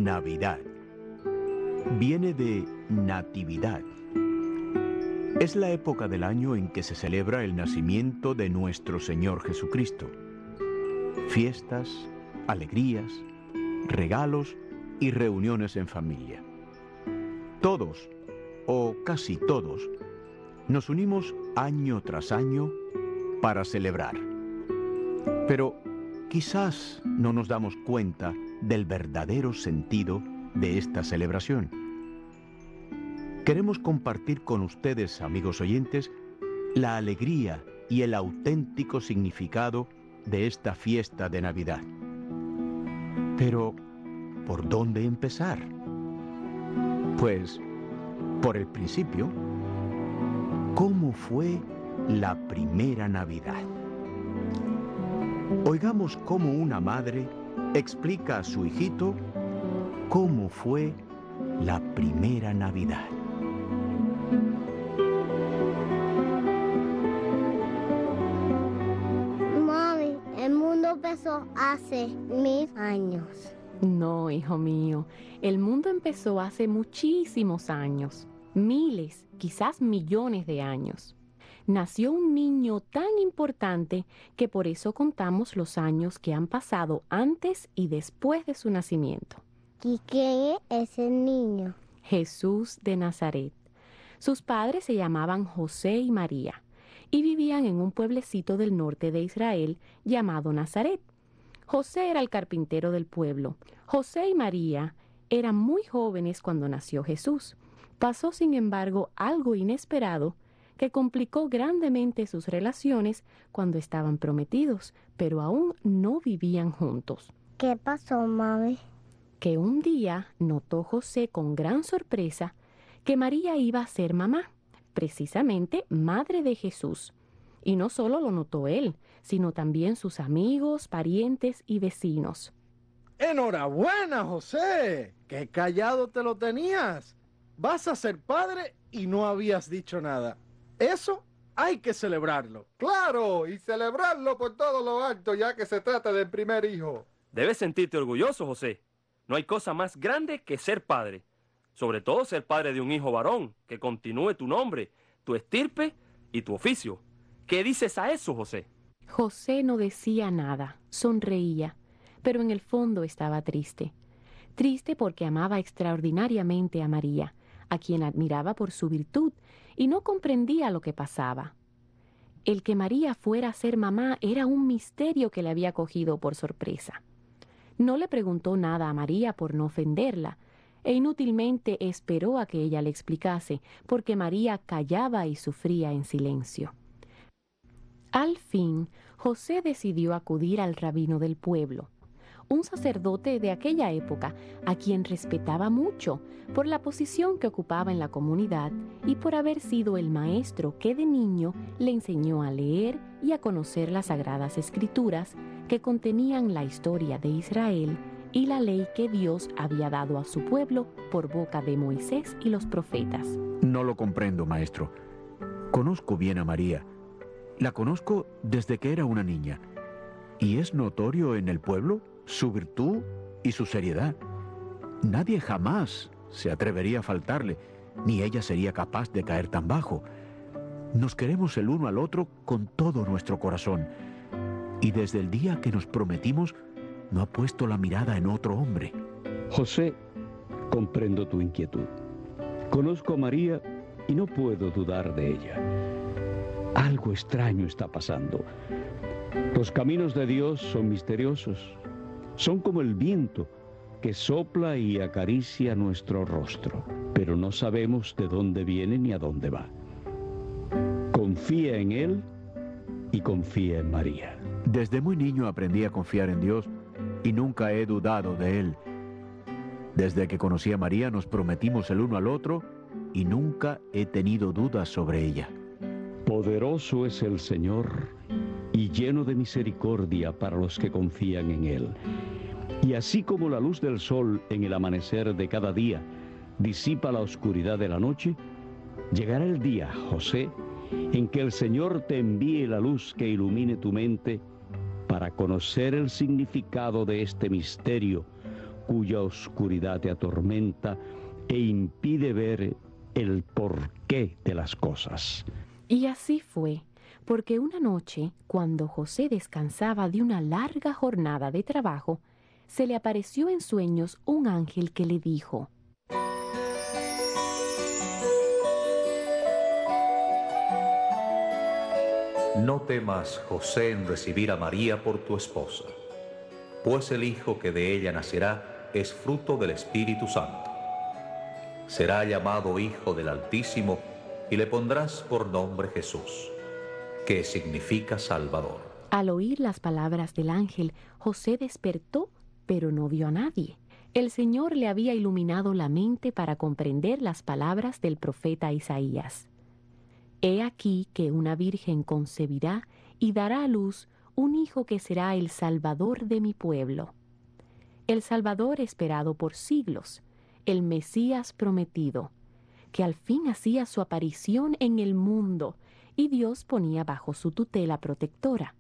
Navidad. Viene de natividad. Es la época del año en que se celebra el nacimiento de nuestro Señor Jesucristo. Fiestas, alegrías, regalos y reuniones en familia. Todos, o casi todos, nos unimos año tras año para celebrar. Pero quizás no nos damos cuenta del verdadero sentido de esta celebración. Queremos compartir con ustedes, amigos oyentes, la alegría y el auténtico significado de esta fiesta de Navidad. Pero, ¿por dónde empezar? Pues, por el principio. ¿Cómo fue la primera Navidad? Oigamos cómo una madre explica a su hijito cómo fue la primera Navidad. Mami, el mundo empezó hace 1000 años. No, hijo mío, el mundo empezó hace muchísimos años, miles, quizás millones de años. Nació un niño tan importante que por eso contamos los años que han pasado antes y después de su nacimiento. ¿Y quién es ese niño? Jesús de Nazaret. Sus padres se llamaban José y María y vivían en un pueblecito del norte de Israel llamado Nazaret. José era el carpintero del pueblo. José y María eran muy jóvenes cuando nació Jesús. Pasó, sin embargo, algo inesperado que complicó grandemente sus relaciones cuando estaban prometidos, pero aún no vivían juntos. ¿Qué pasó, mami? Que un día notó José con gran sorpresa que María iba a ser mamá, precisamente madre de Jesús. Y no solo lo notó él, sino también sus amigos, parientes y vecinos. ¡Enhorabuena, José! ¡Qué callado te lo tenías! Vas a ser padre y no habías dicho nada. Eso hay que celebrarlo. ¡Claro! Y celebrarlo por todo lo alto, ya que se trata del primer hijo. Debes sentirte orgulloso, José. No hay cosa más grande que ser padre. Sobre todo ser padre de un hijo varón, que continúe tu nombre, tu estirpe y tu oficio. ¿Qué dices a eso, José? José no decía nada, sonreía, pero en el fondo estaba triste. Triste porque amaba extraordinariamente a María, a quien admiraba por su virtud, y no comprendía lo que pasaba. El que María fuera a ser mamá era un misterio que le había cogido por sorpresa. No le preguntó nada a María por no ofenderla, e inútilmente esperó a que ella le explicase, porque María callaba y sufría en silencio. Al fin, José decidió acudir al rabino del pueblo, un sacerdote de aquella época a quien respetaba mucho por la posición que ocupaba en la comunidad y por haber sido el maestro que de niño le enseñó a leer y a conocer las Sagradas Escrituras que contenían la historia de Israel y la ley que Dios había dado a su pueblo por boca de Moisés y los profetas. No lo comprendo, maestro. Conozco bien a María. La conozco desde que era una niña. Y es notorio en el pueblo su virtud y su seriedad. Nadie jamás se atrevería a faltarle, ni ella sería capaz de caer tan bajo. Nos queremos el uno al otro con todo nuestro corazón. Y desde el día que nos prometimos, no ha puesto la mirada en otro hombre. José, comprendo tu inquietud. Conozco a María y no puedo dudar de ella. Algo extraño está pasando. Los caminos de Dios son misteriosos. Son como el viento que sopla y acaricia nuestro rostro, pero no sabemos de dónde viene ni a dónde va. Confía en Él y confía en María. Desde muy niño aprendí a confiar en Dios y nunca he dudado de Él. Desde que conocí a María nos prometimos el uno al otro y nunca he tenido dudas sobre ella. Poderoso es el Señor y lleno de misericordia para los que confían en Él. Y así como la luz del sol en el amanecer de cada día disipa la oscuridad de la noche, llegará el día, José, en que el Señor te envíe la luz que ilumine tu mente para conocer el significado de este misterio, cuya oscuridad te atormenta e impide ver el porqué de las cosas. Y así fue, porque una noche, cuando José descansaba de una larga jornada de trabajo, se le apareció en sueños un ángel que le dijo: No temas, José, en recibir a María por tu esposa, pues el hijo que de ella nacerá es fruto del Espíritu Santo. Será llamado Hijo del Altísimo y le pondrás por nombre Jesús, que significa Salvador. Al oír las palabras del ángel, José despertó, pero no vio a nadie. El Señor le había iluminado la mente para comprender las palabras del profeta Isaías. He aquí que una virgen concebirá y dará a luz un hijo que será el Salvador de mi pueblo. El Salvador esperado por siglos, el Mesías prometido, que al fin hacía su aparición en el mundo y Dios ponía bajo su tutela protectora.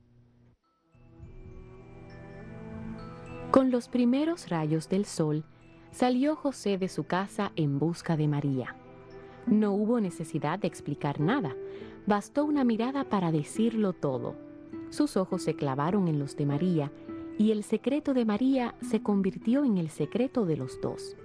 Con los primeros rayos del sol, salió José de su casa en busca de María. No hubo necesidad de explicar nada, bastó una mirada para decirlo todo. Sus ojos se clavaron en los de María, y el secreto de María se convirtió en el secreto de los dos.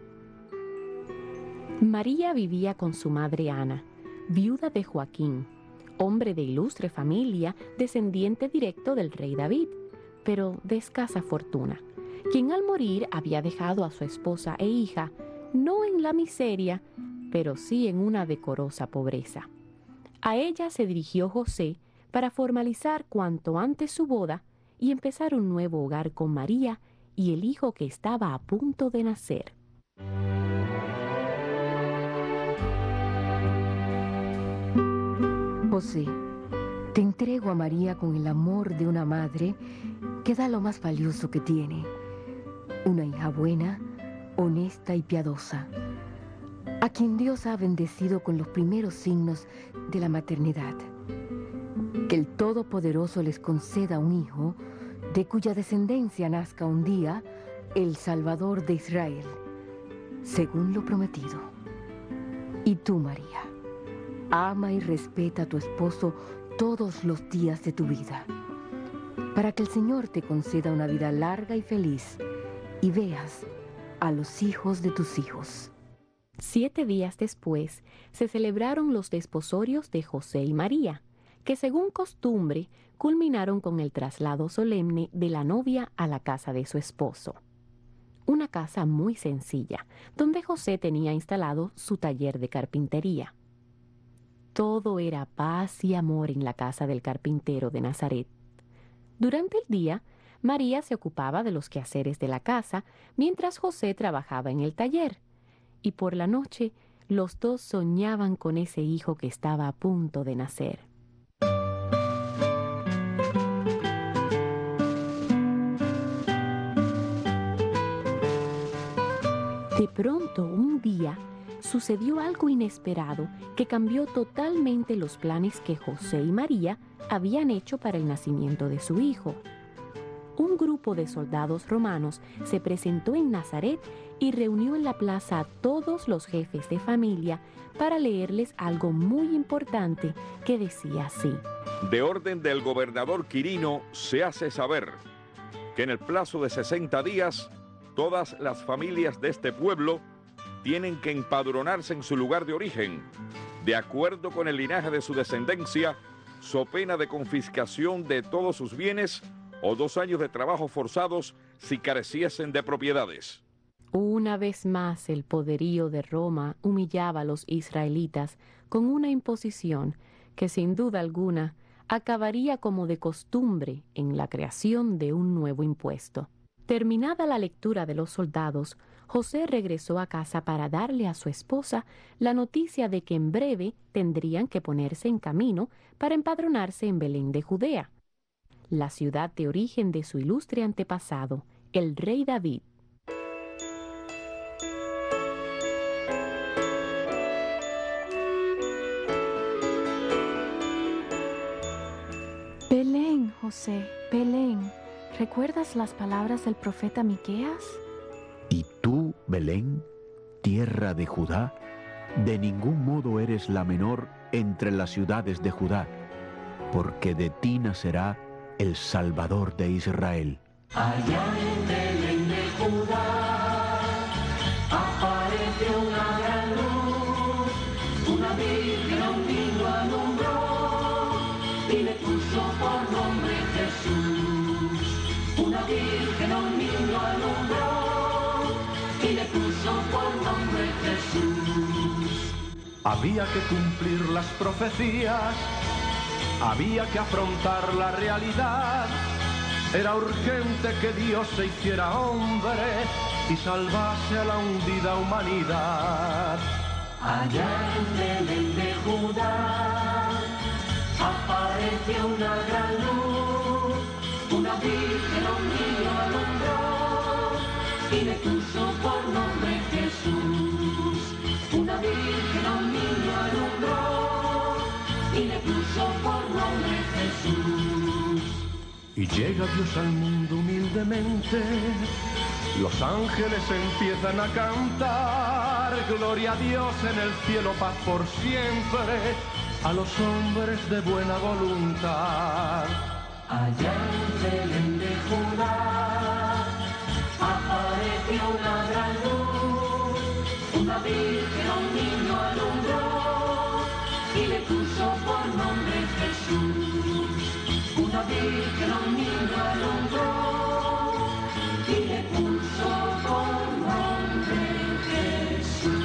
María vivía con su madre Ana, viuda de Joaquín, hombre de ilustre familia, descendiente directo del rey David, pero de escasa fortuna, quien al morir había dejado a su esposa e hija, no en la miseria, pero sí en una decorosa pobreza. A ella se dirigió José para formalizar cuanto antes su boda y empezar un nuevo hogar con María y el hijo que estaba a punto de nacer. José, te entrego a María con el amor de una madre que da lo más valioso que tiene, una hija buena, honesta y piadosa, a quien Dios ha bendecido con los primeros signos de la maternidad. Que el Todopoderoso les conceda un hijo, de cuya descendencia nazca un día el Salvador de Israel, según lo prometido. Y tú, María, ama y respeta a tu esposo todos los días de tu vida, para que el Señor te conceda una vida larga y feliz, y veas a los hijos de tus hijos. 7 días después, se celebraron los desposorios de José y María, que según costumbre, culminaron con el traslado solemne de la novia a la casa de su esposo. Una casa muy sencilla, donde José tenía instalado su taller de carpintería. Todo era paz y amor en la casa del carpintero de Nazaret. Durante el día, María se ocupaba de los quehaceres de la casa, mientras José trabajaba en el taller. Y por la noche, los dos soñaban con ese hijo que estaba a punto de nacer. De pronto, un día, sucedió algo inesperado que cambió totalmente los planes que José y María habían hecho para el nacimiento de su hijo. Un grupo de soldados romanos se presentó en Nazaret y reunió en la plaza a todos los jefes de familia para leerles algo muy importante que decía así: De orden del gobernador Quirino se hace saber que en el plazo de 60 días todas las familias de este pueblo tienen que empadronarse en su lugar de origen, de acuerdo con el linaje de su descendencia, so pena de confiscación de todos sus bienes o 2 años de trabajo forzados si careciesen de propiedades. Una vez más el poderío de Roma humillaba a los israelitas con una imposición que sin duda alguna acabaría como de costumbre en la creación de un nuevo impuesto. Terminada la lectura de los soldados, José regresó a casa para darle a su esposa la noticia de que en breve tendrían que ponerse en camino para empadronarse en Belén de Judea, la ciudad de origen de su ilustre antepasado, el rey David. Belén, José, Belén, ¿recuerdas las palabras del profeta Miqueas? Y tú, Belén, tierra de Judá, de ningún modo eres la menor entre las ciudades de Judá, porque de ti nacerá el Salvador de Israel. Allá en Belén de Judá apareció una gran luz, una virgen a un niño alumbró y le puso por nombre Jesús. Una virgen a un niño alumbró y le puso por nombre Jesús. Había que cumplir las profecías, había que afrontar la realidad. Era urgente que Dios se hiciera hombre y salvase a la hundida humanidad. Allá en Belén de Judá apareció una gran luz, una virgen a un niño alumbró y le puso por nombre Jesús. Una virgen a un niño alumbró y le puso por nombre Jesús. Y llega Dios al mundo humildemente, los ángeles empiezan a cantar, gloria a Dios en el cielo, paz por siempre, a los hombres de buena voluntad. Allá en Belén de Judá apareció una gran luz, una virgen a un niño alumbró y le puso por nombre Jesús. Una virgen a un niño alumbró y le puso por nombre Jesús.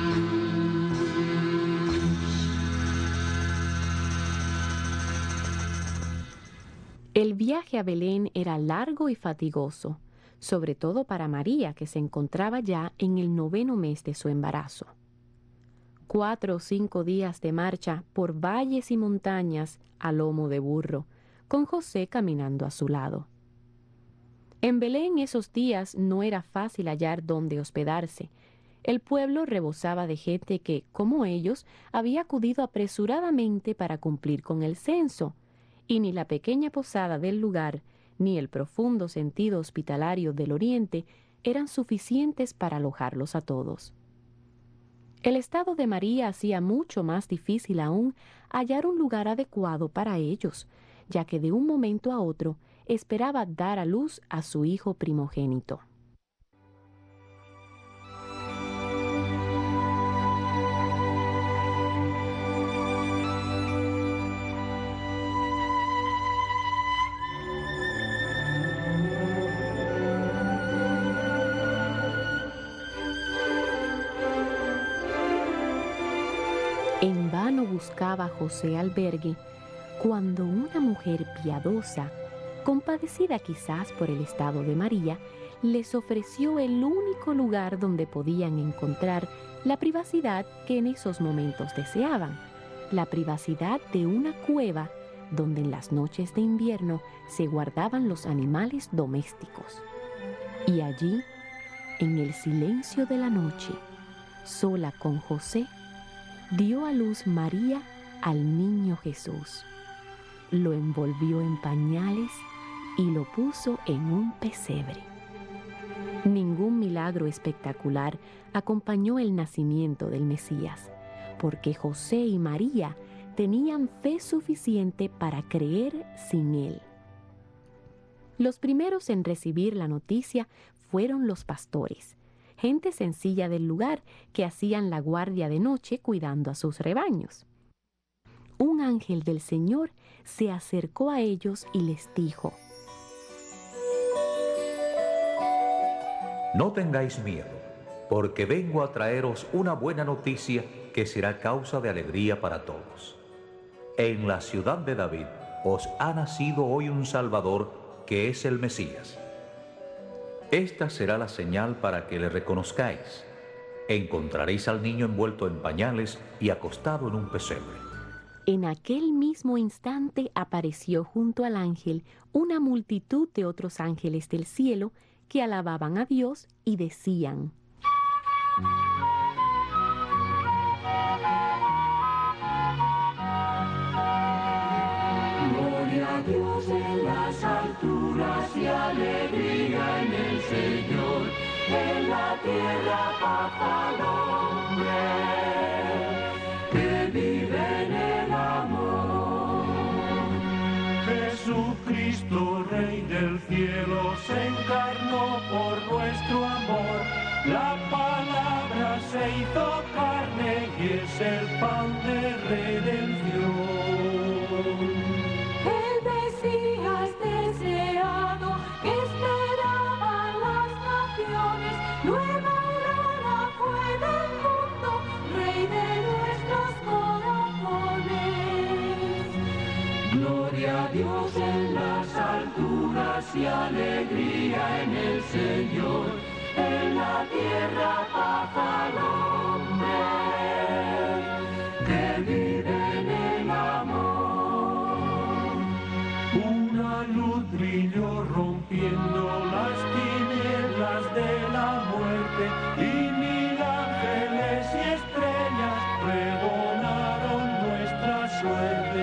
El viaje a Belén era largo y fatigoso, sobre todo para María, que se encontraba ya en el 9º mes de su embarazo. 4 o 5 días de marcha por valles y montañas a lomo de burro, con José caminando a su lado. En Belén esos días no era fácil hallar dónde hospedarse. El pueblo rebosaba de gente que, como ellos, había acudido apresuradamente para cumplir con el censo, y ni la pequeña posada del lugar, ni el profundo sentido hospitalario del Oriente eran suficientes para alojarlos a todos. El estado de María hacía mucho más difícil aún hallar un lugar adecuado para ellos, ya que de un momento a otro esperaba dar a luz a su hijo primogénito. En vano buscaba José albergue, cuando una mujer piadosa, compadecida quizás por el estado de María, les ofreció el único lugar donde podían encontrar la privacidad que en esos momentos deseaban, la privacidad de una cueva donde en las noches de invierno se guardaban los animales domésticos. Y allí, en el silencio de la noche, sola con José, dio a luz María al niño Jesús. Lo envolvió en pañales y lo puso en un pesebre. Ningún milagro espectacular acompañó el nacimiento del Mesías, porque José y María tenían fe suficiente para creer sin él. Los primeros en recibir la noticia fueron los pastores, gente sencilla del lugar que hacían la guardia de noche cuidando a sus rebaños. Un ángel del Señor se acercó a ellos y les dijo: No tengáis miedo, porque vengo a traeros una buena noticia que será causa de alegría para todos. En la ciudad de David os ha nacido hoy un Salvador, que es el Mesías. Esta será la señal para que le reconozcáis. Encontraréis al niño envuelto en pañales y acostado en un pesebre. En aquel mismo instante apareció junto al ángel una multitud de otros ángeles del cielo que alababan a Dios y decían: Gloria a Dios en las alturas y alegría en el Señor, en la tierra paz al hombre que vive en el amor. Jesucristo, Rey del cielo, se encarnó por nuestro amor. La palabra se hizo carne y es el pan de redención. El Mesías deseado que esperaban las naciones, nueva aurora fue del mundo, Rey de nuestros corazones. Gloria a Dios en las alturas y alegría en el Señor, en la tierra paz al hombre que vive en el amor. Una luz brilló rompiendo las tinieblas de la muerte y 1000 ángeles y estrellas pregonaron nuestra suerte.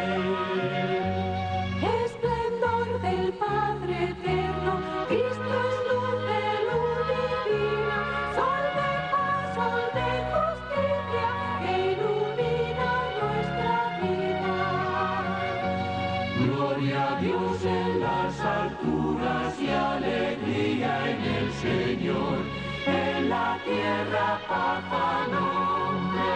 Esplendor del Padre eterno, Cristo es luz de luz divina, sol de paz, sol de justicia, que ilumina nuestra vida. Gloria a Dios en las alturas y alegría en el Señor, en la tierra paz al hombre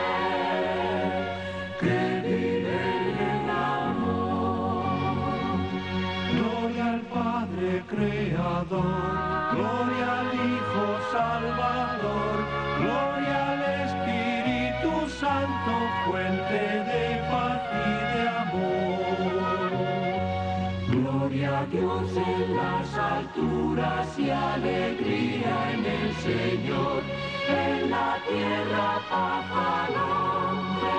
que vive en el amor. Gloria al Padre Creador, gloria al Hijo Salvador, gloria al Espíritu Santo, fuente de paz y de amor. Gloria a Dios en las alturas y alegría en el Señor, en la tierra paz al hombre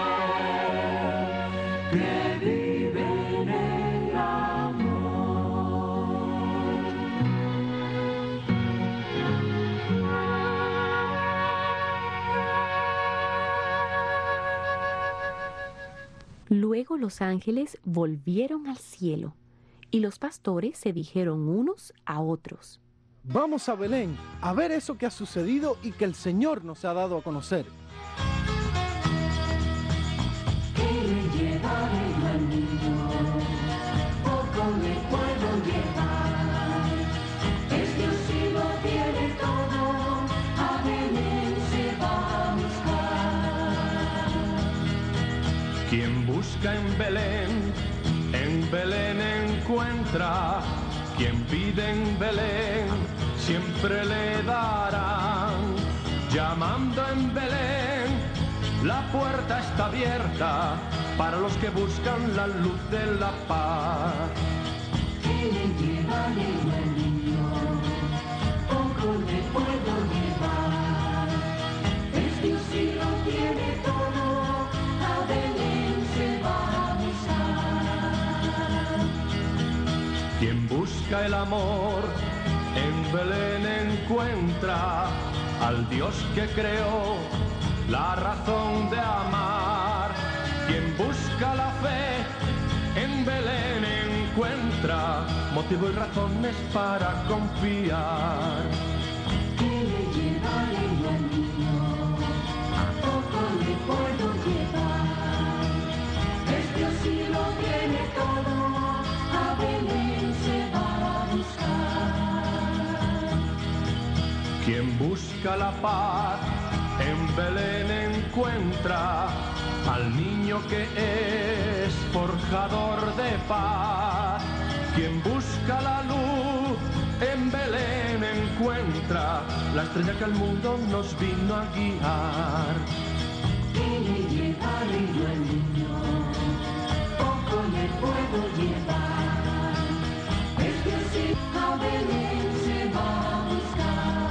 que vive en el amor. Luego los ángeles volvieron al cielo y los pastores se dijeron unos a otros: Vamos a Belén a ver eso que ha sucedido y que el Señor nos ha dado a conocer. Que le llevaré yo al niño, poco le puedo llevar. Es Dios y lo tiene todo, a Belén se va a buscar. Quien busca en Belén encuentra. Quien pide en Belén, siempre le darán. Llamando en Belén, la puerta está abierta para los que buscan la luz de la paz. Que le llevaré yo al niño, poco le puedo llevar. Es Dios y lo tiene todo, a Belén se va a buscar. Quien busca el amor, en Belén encuentra al Dios que creó la razón de amar. Quien busca la fe, en Belén encuentra motivo y razones para confiar. Que le llevaré yo al niño, poco le puedo llevar. Es Dios y lo tiene todo, a Belén se va a buscar. Quien busca la paz, en Belén encuentra al niño que es forjador de paz. Quien busca la luz, en Belén encuentra la estrella que al mundo nos vino a guiar. Que le llevaré yo al niño, poco le puedo llevar. Es Dios y a Belén se va a buscar.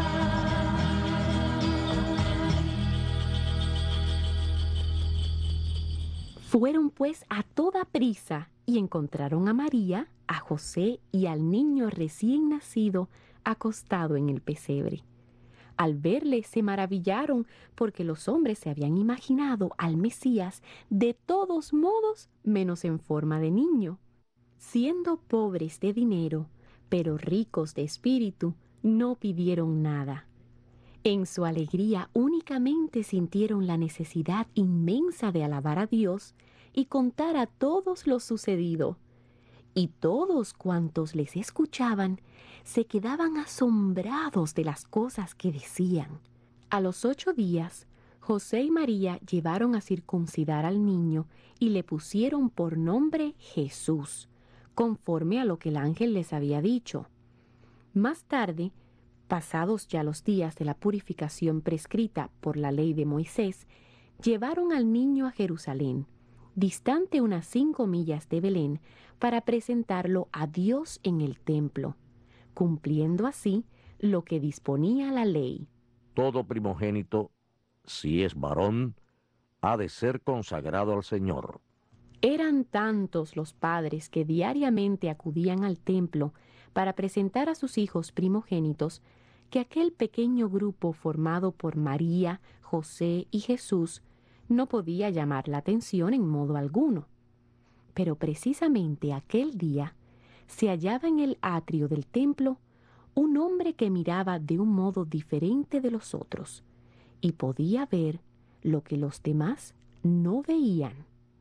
Fueron pues a toda prisa y encontraron a María, a José y al niño recién nacido acostado en el pesebre. Al verle se maravillaron porque los hombres se habían imaginado al Mesías de todos modos menos en forma de niño. Siendo pobres de dinero, pero ricos de espíritu, no pidieron nada. En su alegría únicamente sintieron la necesidad inmensa de alabar a Dios y contar a todos lo sucedido. Y todos cuantos les escuchaban se quedaban asombrados de las cosas que decían. A los 8 días, José y María llevaron a circuncidar al niño y le pusieron por nombre Jesús, conforme a lo que el ángel les había dicho. Más tarde, pasados ya los días de la purificación prescrita por la ley de Moisés, llevaron al niño a Jerusalén, distante unas 5 millas de Belén, para presentarlo a Dios en el templo, cumpliendo así lo que disponía la ley. Todo primogénito, si es varón, ha de ser consagrado al Señor. Eran tantos los padres que diariamente acudían al templo para presentar a sus hijos primogénitos, que aquel pequeño grupo formado por María, José y Jesús no podía llamar la atención en modo alguno. Pero precisamente aquel día se hallaba en el atrio del templo un hombre que miraba de un modo diferente de los otros y podía ver lo que los demás no veían.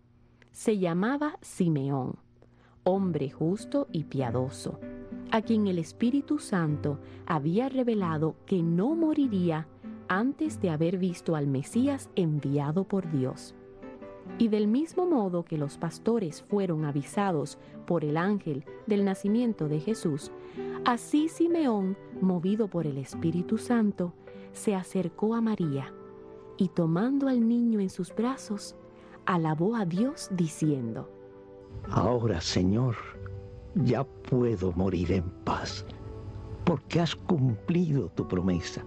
Se llamaba Simeón, hombre justo y piadoso, a quien el Espíritu Santo había revelado que no moriría antes de haber visto al Mesías enviado por Dios. Y del mismo modo que los pastores fueron avisados por el ángel del nacimiento de Jesús, así Simeón, movido por el Espíritu Santo, se acercó a María y tomando al niño en sus brazos, alabó a Dios diciendo: Ahora, Señor, ya puedo morir en paz, porque has cumplido tu promesa.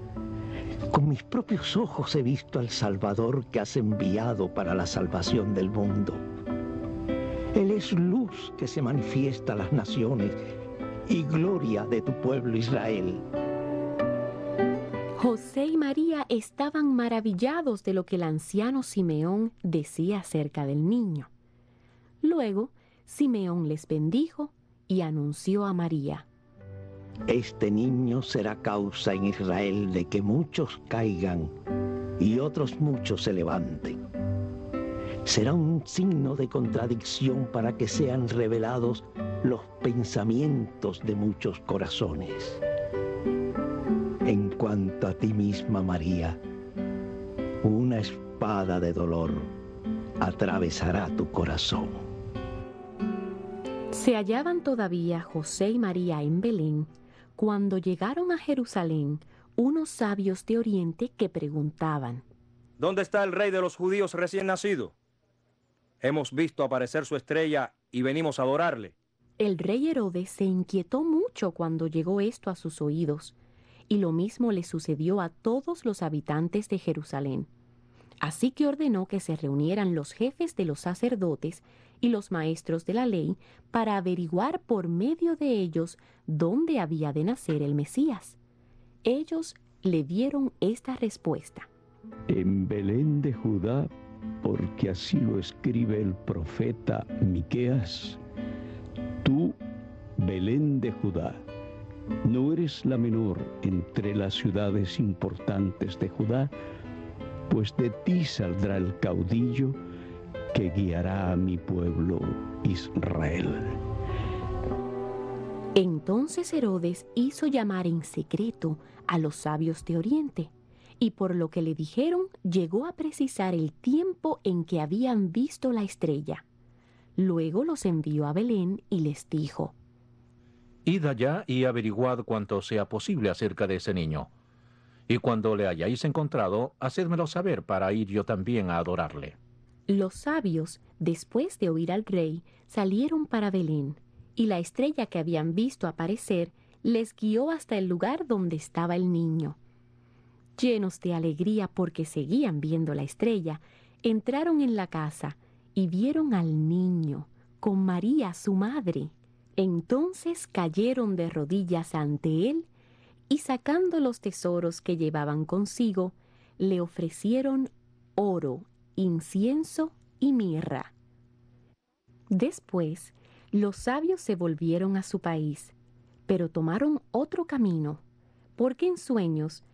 Con mis propios ojos he visto al Salvador que has enviado para la salvación del mundo. Él es luz que se manifiesta a las naciones y gloria de tu pueblo Israel. José y María estaban maravillados de lo que el anciano Simeón decía acerca del niño. Luego, Simeón les bendijo y anunció a María: Este niño será causa en Israel de que muchos caigan y otros muchos se levanten. Será un signo de contradicción para que sean revelados los pensamientos de muchos corazones. En cuanto a ti misma, María, una espada de dolor atravesará tu corazón. Se hallaban todavía José y María en Belén cuando llegaron a Jerusalén unos sabios de Oriente que preguntaban: ¿Dónde está el rey de los judíos recién nacido? Hemos visto aparecer su estrella y venimos a adorarle. El rey Herodes se inquietó mucho cuando llegó esto a sus oídos, y lo mismo le sucedió a todos los habitantes de Jerusalén. Así que ordenó que se reunieran los jefes de los sacerdotes y los maestros de la ley para averiguar por medio de ellos dónde había de nacer el Mesías. Ellos le dieron esta respuesta: En Belén de Judá, porque así lo escribe el profeta Miqueas. Tú, Belén de Judá, no eres la menor entre las ciudades importantes de Judá, pues de ti saldrá el caudillo que guiará a mi pueblo Israel. Entonces Herodes hizo llamar en secreto a los sabios de Oriente, y por lo que le dijeron, llegó a precisar el tiempo en que habían visto la estrella. Luego los envió a Belén y les dijo: Id allá y averiguad cuanto sea posible acerca de ese niño. Y cuando le hayáis encontrado, hacedmelo saber para ir yo también a adorarle. Los sabios, después de oír al rey, salieron para Belén, y la estrella que habían visto aparecer les guió hasta el lugar donde estaba el niño. Llenos de alegría porque seguían viendo la estrella, entraron en la casa y vieron al niño con María su madre. Entonces cayeron de rodillas ante él y, sacando los tesoros que llevaban consigo, le ofrecieron oro, incienso y mirra. Después, los sabios se volvieron a su país, pero tomaron otro camino, porque en sueños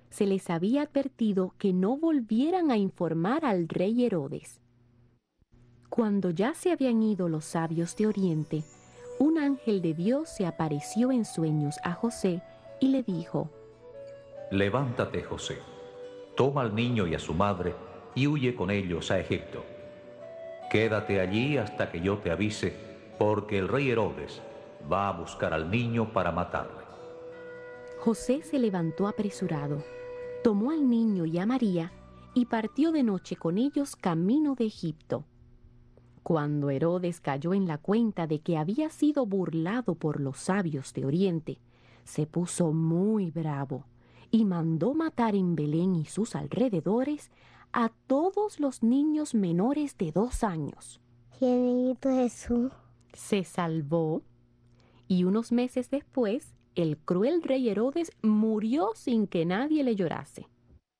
se les había advertido que no volvieran a informar al rey Herodes. Cuando ya se habían ido los sabios de Oriente, un ángel de Dios se apareció en sueños a José y le dijo: Levántate, José, toma al niño y a su madre y huye con ellos a Egipto. Quédate allí hasta que yo te avise, porque el rey Herodes va a buscar al niño para matarle. José se levantó apresurado, tomó al niño y a María y partió de noche con ellos camino de Egipto. Cuando Herodes cayó en la cuenta de que había sido burlado por los sabios de Oriente, se puso muy bravo y mandó matar en Belén y sus alrededores a todos los niños menores de 2 años. ¿Y el niñito Jesús? Se salvó, y unos meses después, el cruel rey Herodes murió sin que nadie le llorase.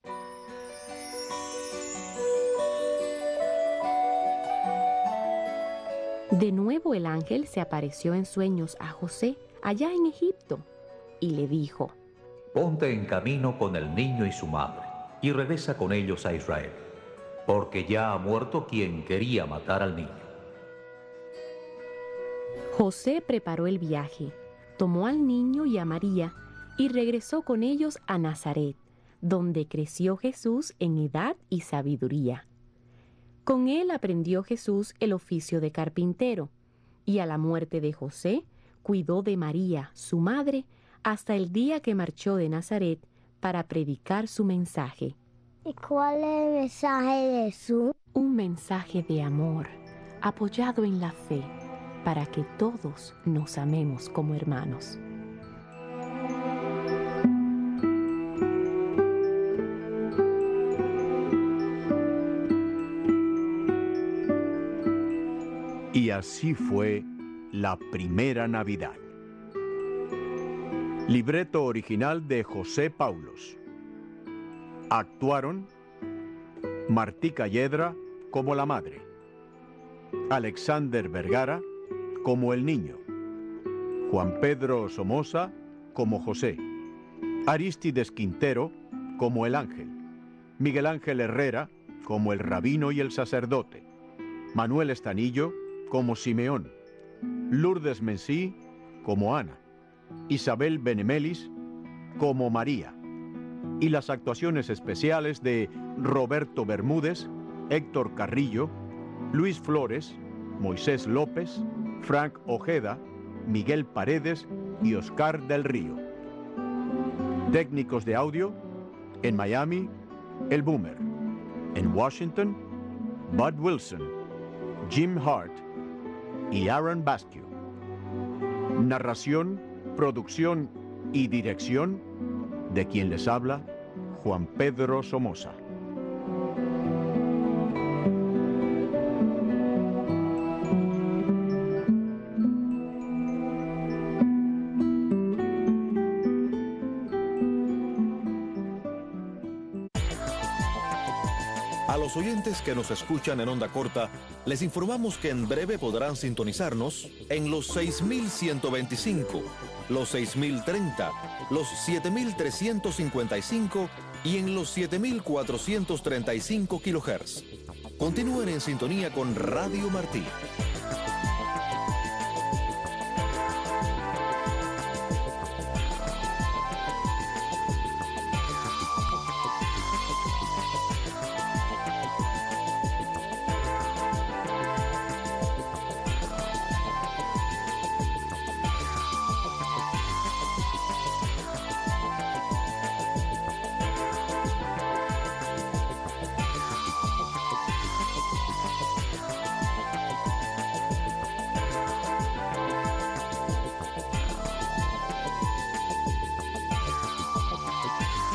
De nuevo el ángel se apareció en sueños a José allá en Egipto y le dijo: Ponte en camino con el niño y su madre y regresa con ellos a Israel, porque ya ha muerto quien quería matar al niño. José preparó el viaje, tomó al niño y a María y regresó con ellos a Nazaret, donde creció Jesús en edad y sabiduría. Con él aprendió Jesús el oficio de carpintero, y a la muerte de José cuidó de María, su madre, hasta el día que marchó de Nazaret para predicar su mensaje. ¿Y cuál es el mensaje de Jesús? Un mensaje de amor, apoyado en la fe, para que todos nos amemos como hermanos. Y así fue la primera Navidad. Libreto original de José Paulos. Actuaron Martica Yedra como la madre, Alexander Vergara como el niño, Juan Pedro Somoza como José, Arístides Quintero como el ángel, Miguel Ángel Herrera como el rabino y el sacerdote, Manuel Estanillo como Simeón, Lourdes Mensí como Ana, Isabel Benemelis como María, y las actuaciones especiales de Roberto Bermúdez, Héctor Carrillo, Luis Flores, Moisés López, Frank Ojeda, Miguel Paredes y Oscar del Río. Técnicos de audio, en Miami, El Boomer, en Washington, Bud Wilson, Jim Hart y Aaron Basque. Narración, producción y dirección de quien les habla, Juan Pedro Somoza. A los oyentes que nos escuchan en onda corta, les informamos que en breve podrán sintonizarnos en los 6.125, los 6.030, los 7.355 y en los 7.435 kHz. Continúen en sintonía con Radio Martí.